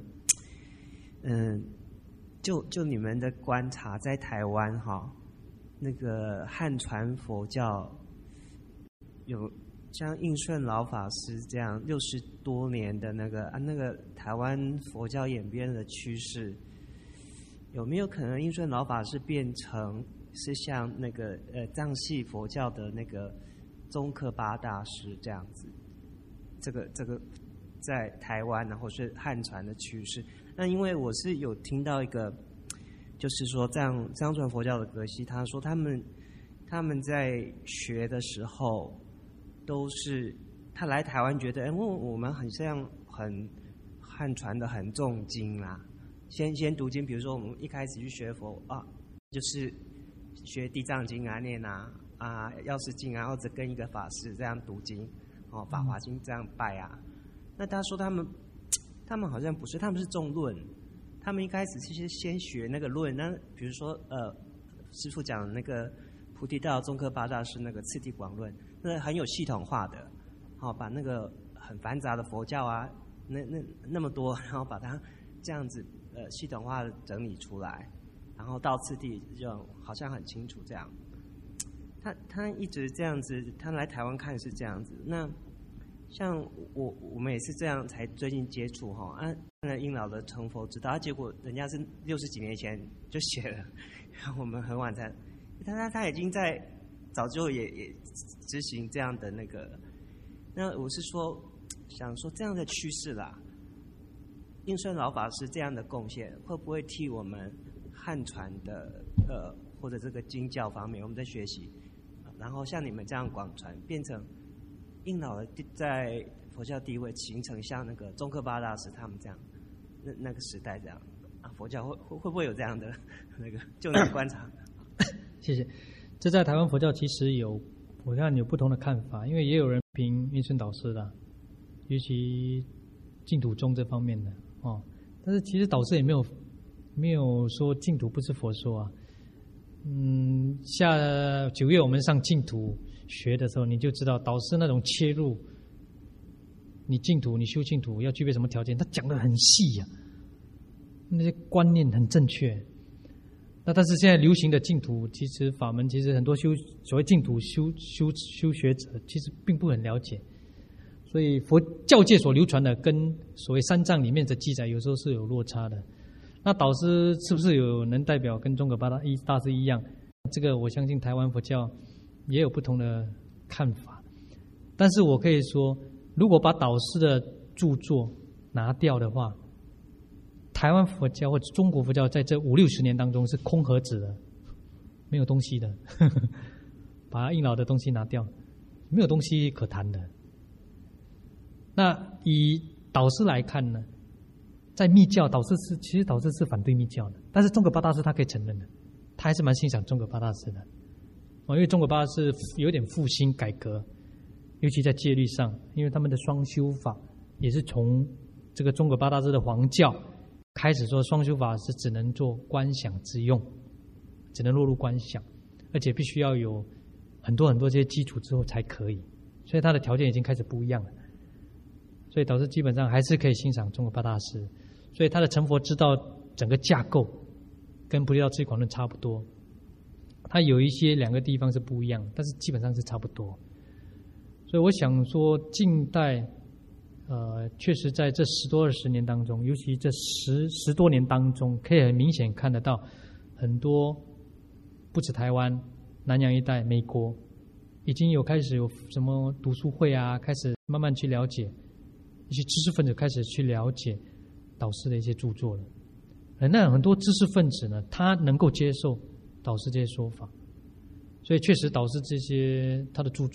就你们的观察，在台湾哈，那个汉传佛教有像应顺老法师这样60多年的那个台湾佛教演变的趋势，有没有可能应顺老法师变成是像那个藏系佛教的那个宗喀巴大师这样子？这个在台湾然后是汉传的趋势。那因为我是有听到一个，就是说藏传佛教的格西，他说他们在学的时候，都是他来台湾觉得，我们很像很汉传的很重经啦，先读经，比如说我们一开始去学佛啊，就是学地藏经啊、念啊、药师经啊，或者跟一个法师这样读经，法华经这样拜啊。那他说他们好像不是，他们是重论，他们一开始是先学那个论。那比如说师父讲那个菩提道宗喀巴大师那个次第广论，那很有系统化的，把那个很繁杂的佛教啊，那么多，然后把它这样子系统化的整理出来，然后到次第就好像很清楚这样。他一直这样子，他来台湾看是这样子。那像我们也是这样才最近接触看了应老的成佛之道，结果人家是60几年前就写了，然后我们很晚才，他已经在早就也执行这样的那个。那我是说想说这样的趋势啦，应顺老法师这样的贡献会不会替我们汉传的或者这个经教方面我们在学习，然后像你们这样广传，变成应老的在佛教地位形成像那个宗喀巴大师他们这样那个时代这样佛教会不会有这样的那个就能观察？ 谢谢。这在台湾佛教其实我看有不同的看法，因为也有人评应顺导师的，尤其净土宗这方面的但是其实导师也没有说净土不是佛说啊。9月我们上净土学的时候，你就知道导师那种切入，你修净土要具备什么条件，他讲得很细呀，那些观念很正确。那但是现在流行的净土其实法门，其实很多所谓净土修学者其实并不很了解，所以佛教界所流传的跟所谓三藏里面的记载有时候是有落差的。那导师是不是有能代表跟宗喀巴大师一样？这个我相信台湾佛教也有不同的看法。但是我可以说，如果把导师的著作拿掉的话，台湾佛教或者中国佛教在这50-60年当中是空盒子的，没有东西的。把应老的东西拿掉，没有东西可谈的。那以导师来看呢，在密教，其实导师是反对密教的，但是宗喀巴大师他可以承认的，他还是蛮欣赏宗喀巴大师的。因为宗喀巴大师有点复兴改革，尤其在戒律上，因为他们的双修法也是从这个宗喀巴大师的黄教开始说，双修法是只能做观想之用，只能落入观想，而且必须要有很多这些基础之后才可以，所以他的条件已经开始不一样了。所以导师基本上还是可以欣赏宗喀巴大师，所以他的成佛之道整个架构跟菩提道次第广论差不多，他有一些2个地方是不一样，但是基本上是差不多。所以我想说，近代确实在这10多20年当中，尤其这十多年当中，可以很明显看得到很多不止台湾、南洋一带、美国已经开始有什么读书会啊，开始慢慢去了解，一些知识分子开始去了解导师的一些著作了。那很多知识分子呢，他能够接受导师这些说法，所以确实导师他的著作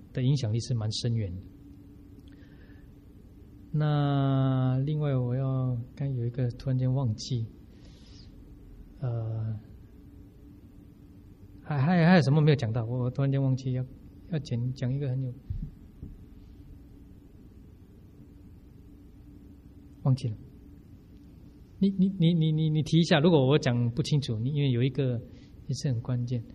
的影响力是蛮深远的。那另外我刚有一个突然间忘记，还有什么没有讲到？我突然间忘记要讲一个很有忘记了。你提一下，如果我讲不清楚，因为有一个也是很关键。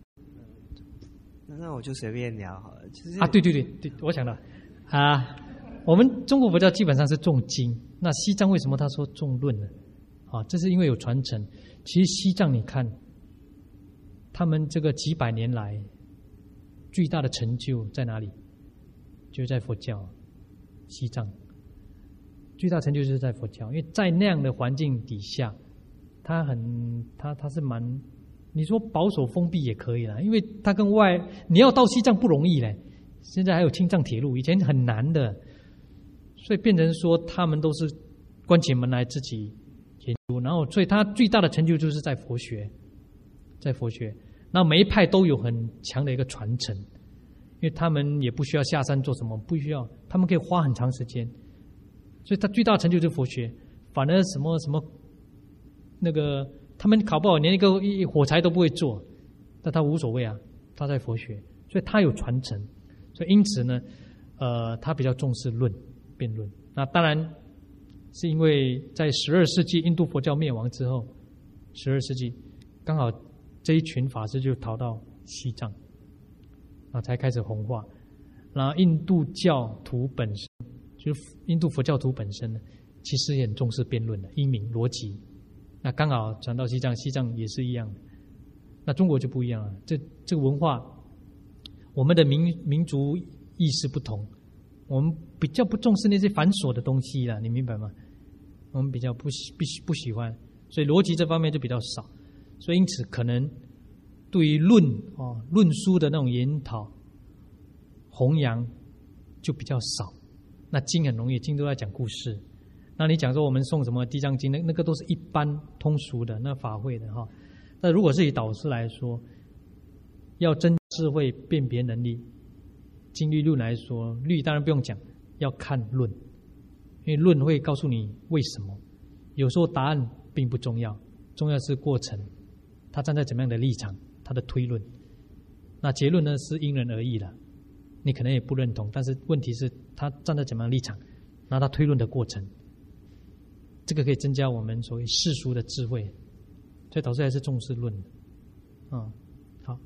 那我就随便聊好了。就是对，我想到我们中国佛教基本上是重经，那西藏为什么他说重论呢？这是因为有传承。其实西藏你看，他们这个几百年来最大的成就在哪里？就是在佛教。西藏最大成就就是在佛教，因为在那样的环境底下，他是蛮，你说保守封闭也可以啦，因为他跟你要到西藏不容易嘞，现在还有青藏铁路，以前很难的，所以变成说他们都是关起门来自己研究，然后所以他最大的成就就是在佛学，那每一派都有很强的一个传承，因为他们也不需要下山做什么，不需要，他们可以花很长时间，所以他最大的成就就是佛学，反而什么那个他们搞不好连一个火柴都不会做，但他无所谓啊，他在佛学，所以他有传承，所以因此呢，他比较重视辩论。那当然是因为在12世纪印度佛教灭亡之后，12世纪刚好这一群法师就逃到西藏，才开始弘化。然后印度教徒本身，就是印度佛教徒本身呢，其实也很重视辩论的英明逻辑。那刚好传到西藏，西藏也是一样的。那中国就不一样了，这个文化，我们的民族意识不同，我们比较不重视那些繁琐的东西啦，你明白吗？我们比较不喜欢，所以逻辑这方面就比较少，所以因此可能对于论书的那种研讨弘扬就比较少。那经很容易，经都在讲故事。那你讲说我们诵什么地藏经，那个都是一般通俗的那法会的哈。但如果是以导师来说，要真智慧辨别能力，经律论来说，律当然不用讲，要看论，因为论会告诉你为什么。有时候答案并不重要，重要是过程，他站在怎么样的立场，他的推论。那结论呢是因人而异了，你可能也不认同，但是问题是他站在怎么样的立场，然后他推论的过程，这个可以增加我们所谓世俗的智慧，所以导师还是重视论的。好，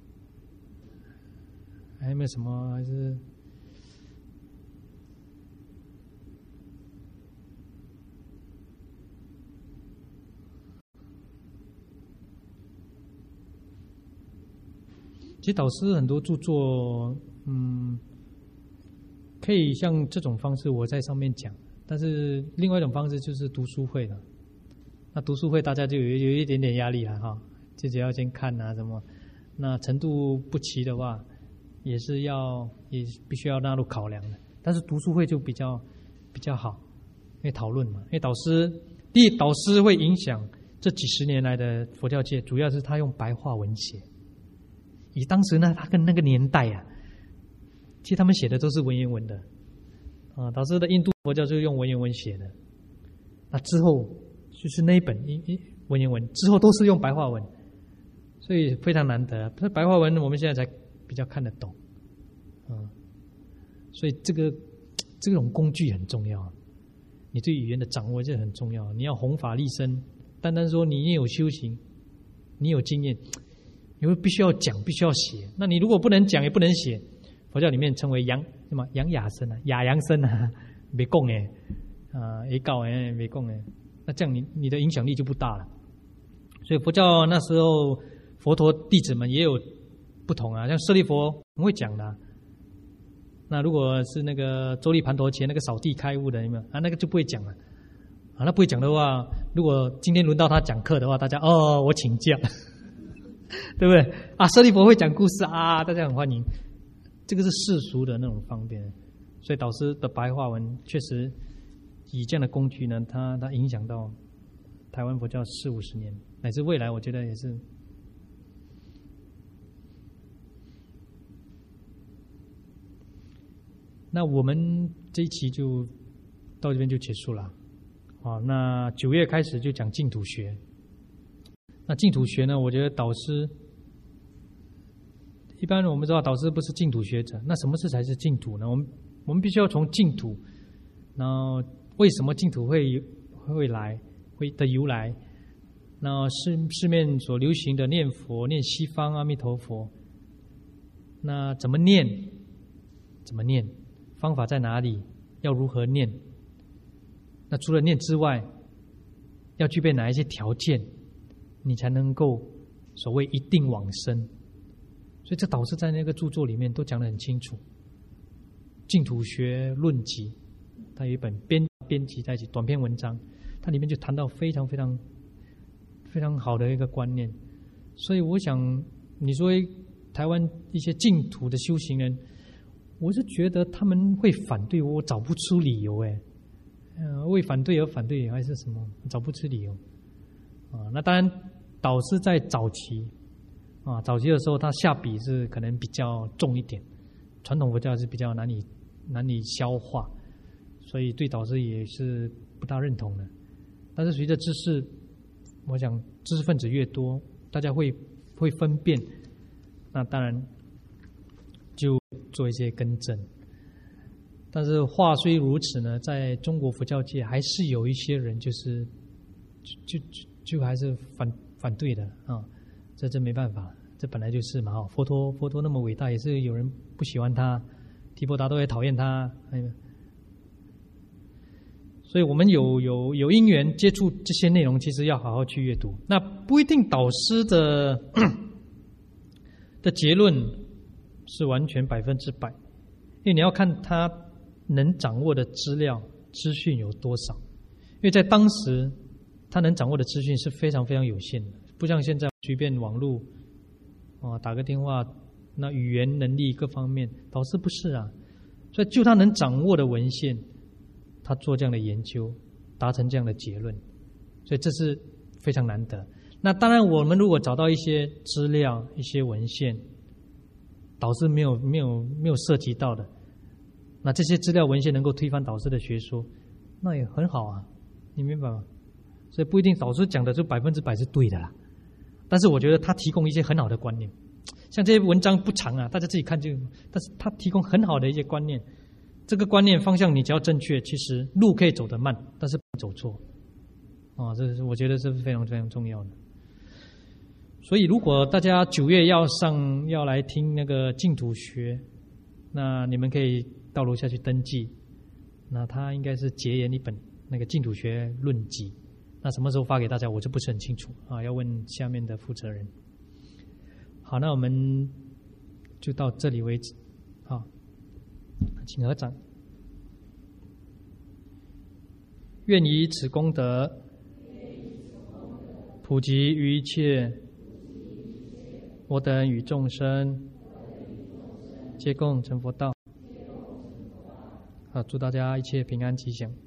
还有没有什么？还是其实导师很多著作，可以像这种方式我在上面讲，但是另外一种方式就是读书会了。那读书会大家就有一点点压力了哈，自己要先看什么，那程度不齐的话，也必须要纳入考量的。但是读书会就比较好，因为讨论嘛，因为导师会影响这几十年来的佛教界，主要是他用白话文写。以当时呢，他跟那个年代其实他们写的都是文言文的，导师的印度佛教就是用文言文写的。那之后就是那一本文言文，之后都是用白话文，所以非常难得。白话文我们现在才比较看得懂，所以这种工具很重要，你对语言的掌握这很重要。你要弘法利生，单单说你也有修行，你有经验。你会必须要讲，必须要写。那你如果不能讲，也不能写，佛教里面称为扬雅生雅扬生没供没告没供那这样你的影响力就不大了。所以佛教那时候佛陀弟子们也有不同像舍利佛很会讲的那如果是那个周利盘陀前那个扫地开悟的有没有那个就不会讲了那不会讲的话，如果今天轮到他讲课的话，大家我请假。对不对舍利佛会讲故事大家很欢迎，这个是世俗的那种方便。所以导师的白话文确实以这样的工具呢，它影响到台湾佛教40-50年，乃至未来，我觉得也是。 那我们这一期就到这边就结束了。那9月开始就讲净土学。那净土学呢，我觉得导师一般我们知道导师不是净土学者，那什么是才是净土呢？我们必须要从净土，然后为什么净土会的由来，那市面所流行的念佛，念西方阿弥陀佛，那怎么念？方法在哪里？要如何念？那除了念之外，要具备哪一些条件，你才能够所谓一定往生？所以这导师在那个著作里面都讲得很清楚。净土学论集，它有一本编辑在一起短篇文章，它里面就谈到非常非常非常好的一个观念。所以我想，你说台湾一些净土的修行人，我是觉得他们会反对，我找不出理由为反对而反对还是什么，找不出理由那当然，导师在早期的时候，他下笔是可能比较重一点，传统佛教是比较难以消化，所以对导师也是不大认同的。但是随着知识，我想知识分子越多，大家会分辨，那当然就做一些更正。但是话虽如此呢，在中国佛教界还是有一些人就还是反对的这没办法，这本来就是嘛佛陀那么伟大，也是有人不喜欢他，提婆达多也讨厌他，所以我们有因缘接触这些内容，其实要好好去阅读。那不一定导师的结论是完全100%，因为你要看他能掌握的资讯有多少。因为在当时他能掌握的资讯是非常非常有限的，不像现在随便网络打个电话，那语言能力各方面，导师不是啊。所以就他能掌握的文献，他做这样的研究，达成这样的结论，所以这是非常难得。那当然，我们如果找到一些资料、一些文献，导师没有涉及到的，那这些资料文献能够推翻导师的学说，那也很好啊，你明白吗？所以不一定导师讲的就100%是对的啦。但是我觉得他提供一些很好的观念，像这些文章不长啊，大家自己看就。但是他提供很好的一些观念，这个观念方向你只要正确，其实路可以走得慢，但是不走错。这是我觉得是非常非常重要的。所以如果大家9月要来听那个净土学，那你们可以到楼下去登记。那他应该是结缘一本那个净土学论集。那什么时候发给大家，我就不是很清楚要问下面的负责人。好，那我们就到这里为止。好，请合掌。愿以此功德，普及于一切我等与众生，皆共成佛道。好，祝大家一切平安吉祥。